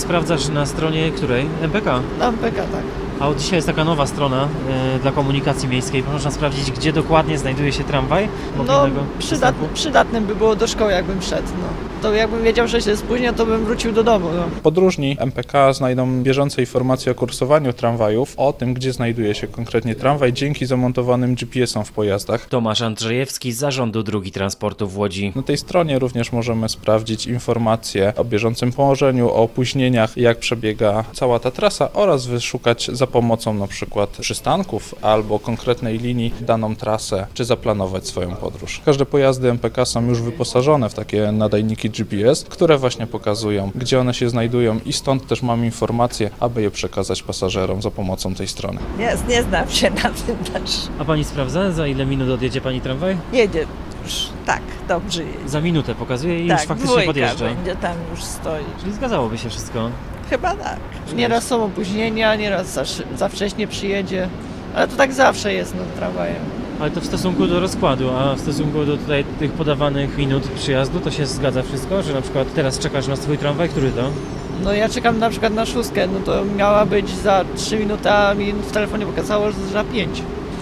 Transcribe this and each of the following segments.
Sprawdzasz na stronie której? MPK? Na MPK, tak. A od dzisiaj jest taka nowa strona dla komunikacji miejskiej. Można sprawdzić, gdzie dokładnie znajduje się tramwaj mobilnego przystanku. Przydatnym by było do szkoły, jakbym szedł. No. To jakbym wiedział, że się spóźnia, to bym wrócił do domu. No. Podróżni MPK znajdą bieżące informacje o kursowaniu tramwajów, o tym, gdzie znajduje się konkretnie tramwaj, dzięki zamontowanym GPS-om w pojazdach. Tomasz Andrzejewski z Zarządu Dróg i Transportu w Łodzi. Na tej stronie również możemy sprawdzić informacje o bieżącym położeniu, o opóźnieniach, jak przebiega cała ta trasa oraz wyszukać za pomocą na przykład przystanków albo konkretnej linii daną trasę, czy zaplanować swoją podróż. Każde pojazdy MPK są już wyposażone w takie nadajniki GPS, które właśnie pokazują, gdzie one się znajdują i stąd też mam informacje, aby je przekazać pasażerom za pomocą tej strony. Nie znam się na tym też. A pani sprawdza, za ile minut odjedzie pani tramwaj? Jedzie już, tak, dobrze jedzie. Za minutę pokazuje i Tak, już faktycznie dwójka podjeżdża. będzie tam już stoi. Czyli zgadzałoby się wszystko. Chyba tak. Nieraz są opóźnienia, nieraz za wcześnie przyjedzie. Ale to tak zawsze jest nad tramwajem. Ale to w stosunku do rozkładu, a w stosunku do tutaj tych podawanych minut przyjazdu, to się zgadza wszystko? Że na przykład teraz czekasz na swój tramwaj, który to? No ja czekam na przykład na 6, no to miała być za 3 minuty, a mi w telefonie pokazało, że za 5.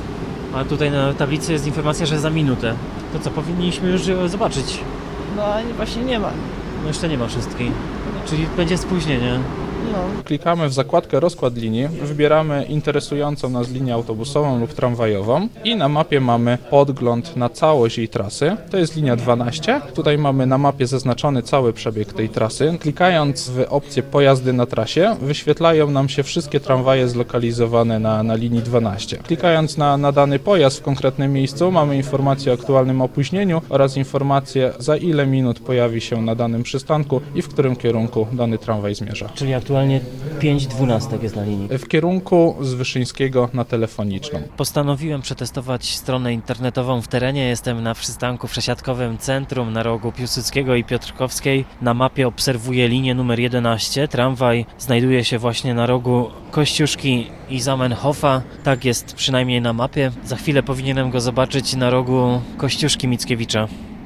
A tutaj na tablicy jest informacja, że za minutę. To co, powinniśmy już zobaczyć? No a właśnie nie ma. No jeszcze nie ma wszystkich. Czyli będzie spóźnienie. No. Klikamy w zakładkę rozkład linii, wybieramy interesującą nas linię autobusową lub tramwajową i na mapie mamy podgląd na całość jej trasy. To jest linia 12. Tutaj mamy na mapie zaznaczony cały przebieg tej trasy. Klikając w opcję pojazdy na trasie, wyświetlają nam się wszystkie tramwaje zlokalizowane na linii 12. Klikając na dany pojazd w konkretnym miejscu, mamy informację o aktualnym opóźnieniu oraz informację, za ile minut pojawi się na danym przystanku i w którym kierunku dany tramwaj zmierza. Czyli aktualnie 5:12 jest na linii. W kierunku z Wyszyńskiego na Telefoniczną. Postanowiłem przetestować stronę internetową w terenie. Jestem na przystanku przesiadkowym Centrum na rogu Piłsudskiego i Piotrkowskiej. Na mapie obserwuję linię numer 11. Tramwaj znajduje się właśnie na rogu Kościuszki i Zamenhofa. Tak jest przynajmniej na mapie. Za chwilę powinienem go zobaczyć na rogu Kościuszki Mickiewicza.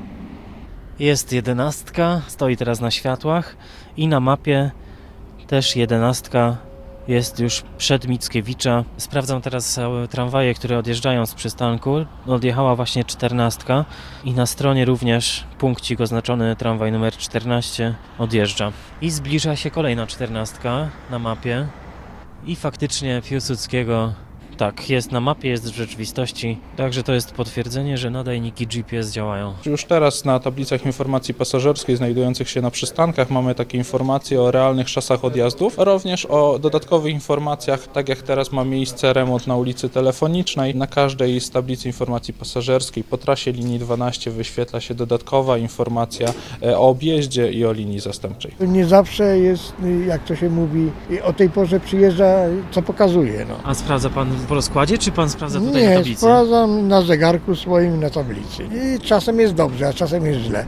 Jest 11, stoi teraz na światłach i na mapie też 11 jest już przed Mickiewicza. Sprawdzam teraz tramwaje, które odjeżdżają z przystanku. Odjechała właśnie 14 i na stronie również punkcik oznaczony tramwaj numer 14 odjeżdża. I zbliża się kolejna 14 na mapie i faktycznie Piłsudskiego tak, jest na mapie, jest w rzeczywistości, także to jest potwierdzenie, że nadajniki GPS działają. Już teraz na tablicach informacji pasażerskiej znajdujących się na przystankach mamy takie informacje o realnych czasach odjazdów, również o dodatkowych informacjach, tak jak teraz ma miejsce remont na ulicy Telefonicznej. Na każdej z tablicy informacji pasażerskiej po trasie linii 12 wyświetla się dodatkowa informacja o objeździe i o linii zastępczej. Nie zawsze jest, jak to się mówi, o tej porze przyjeżdża, co pokazuje. No. A sprawdza pan po rozkładzie, czy pan sprawdza tutaj na Nie, tablicy? sprawdzam na zegarku swoim na tablicy. I czasem jest dobrze, a czasem jest źle.